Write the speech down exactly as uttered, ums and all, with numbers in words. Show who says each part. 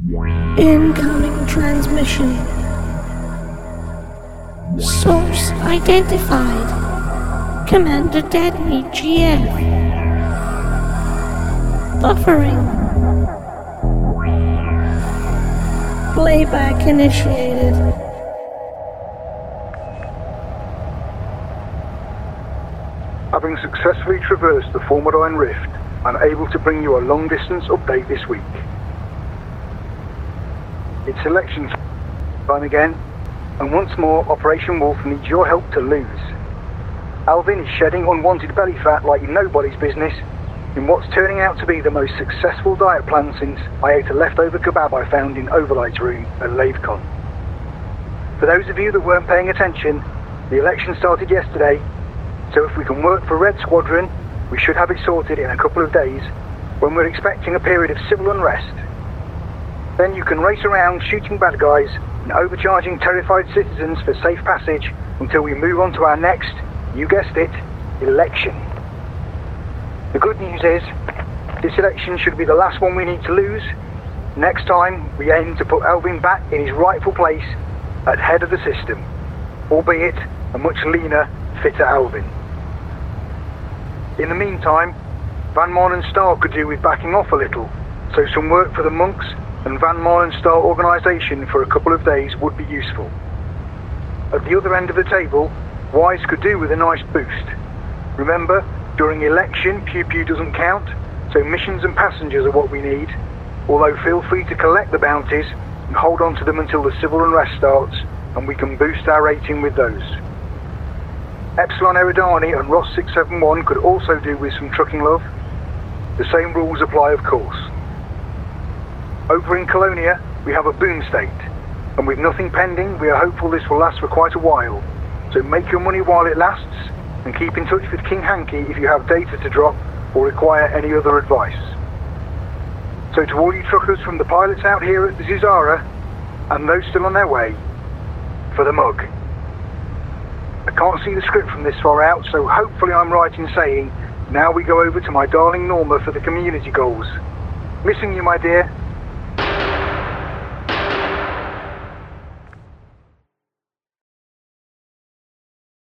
Speaker 1: Incoming transmission. Source identified. Commander Deadney G F. Buffering. Playback initiated.
Speaker 2: Having successfully traversed the Formidine Rift, I'm able to bring you a long-distance update this week. It's election time again, and once more Operation Wolf needs your help to lose. Alvin is shedding unwanted belly fat like nobody's business in what's turning out to be the most successful diet plan since I ate a leftover kebab I found in Overlight's room at LaveCon. For those of you that weren't paying attention, the election started yesterday, so if we can work for Red Squadron, we should have it sorted in a couple of days, when we're expecting a period of civil unrest. Then you can race around shooting bad guys and overcharging terrified citizens for safe passage until we move on to our next, you guessed it, election. The good news is, this election should be the last one we need to lose. Next time, we aim to put Alvin back in his rightful place at head of the system, albeit a much leaner, fitter Alvin. In the meantime, Van Marn and Starr could do with backing off a little, so some work for the monks and Van Marn and Starr organisation for a couple of days would be useful. At the other end of the table, Wise could do with a nice boost. Remember, during election, Pew Pew doesn't count, so missions and passengers are what we need, although feel free to collect the bounties and hold on to them until the civil unrest starts, and we can boost our rating with those. Epsilon Eridani and Ross six seven one could also do with some trucking love. The same rules apply, of course. Over in Colonia, we have a boom state, and with nothing pending, we are hopeful this will last for quite a while. So make your money while it lasts, and keep in touch with King Hanky if you have data to drop or require any other advice. So to all you truckers from the pilots out here at the Zizara, and those still on their way, for the mug. I can't see the script from this far out, so hopefully I'm right in saying, now we go over to my darling Norma for the community goals. Missing you, my dear.